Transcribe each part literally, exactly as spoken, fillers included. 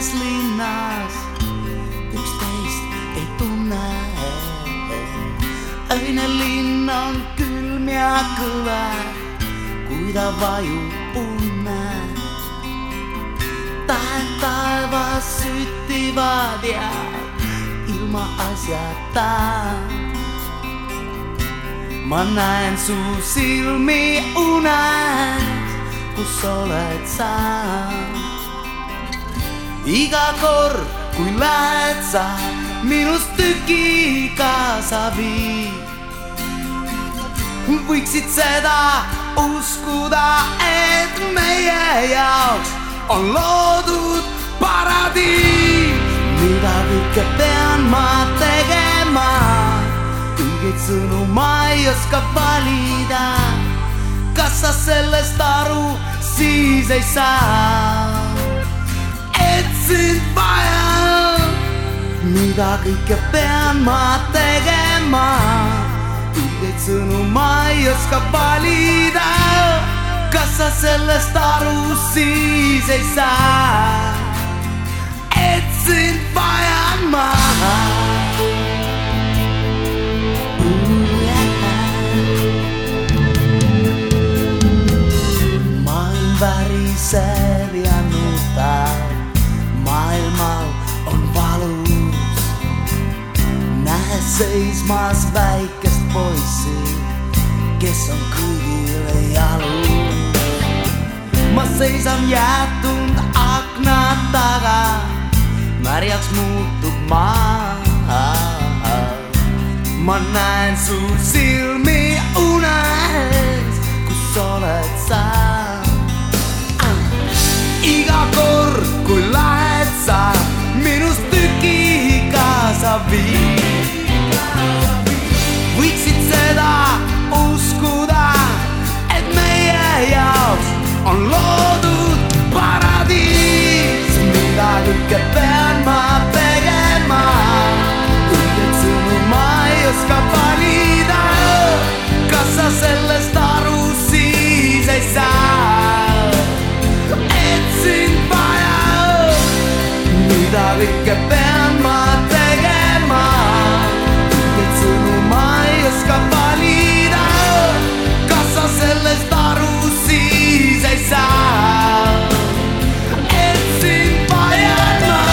suures linnas üksteist ei tunne. Öine linn on külm ja kõver, kui ta vajub unne. Tähed taevas süttivad ja ilma asjata ma näen su silmi unes, kus oled sa. Iga kord, kui lähed sa, minust tüki kaasa viid. Võiksid seda uskuda, et meie jaoks on loodud paradiis. Mida kõike pean ma tegema, õigeid sõnu ma ei oska valida. Kas sa sellest aru siis ei saa, et sind vaja? Mida kõike pean ma tegema, õigeid sõnu ma ei oska valida. Kas sa sellest aru siis ei saa, et sind vajan ma? Maailm väriseb ja nutab, maailmal on valus. Nähes seismas väikest poissi, kes on kõigile jalus. Ma seisan jäetud akna taga, märjaks muutub maa. Ma näen su silmi unes, kus oled sa. Iga kord, kui lähed sa, minust tüki kaasa viid. Võiksid seda uskuda, et meie jaoks on loodud paradiis. Mida kõike pean ma tegema, õiget sõnu ma ei oska valida. Kas sa sellest aru siis ei saa, et sind vaja? Mida kõike pean ma tegema, õiget sõnu ma ei oska valida. Kas sa sellest aru siis ei saa, et sind vajan ma?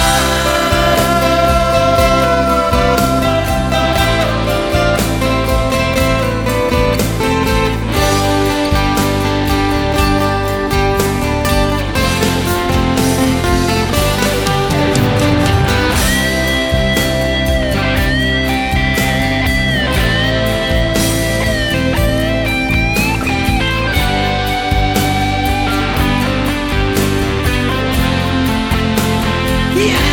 Yeah!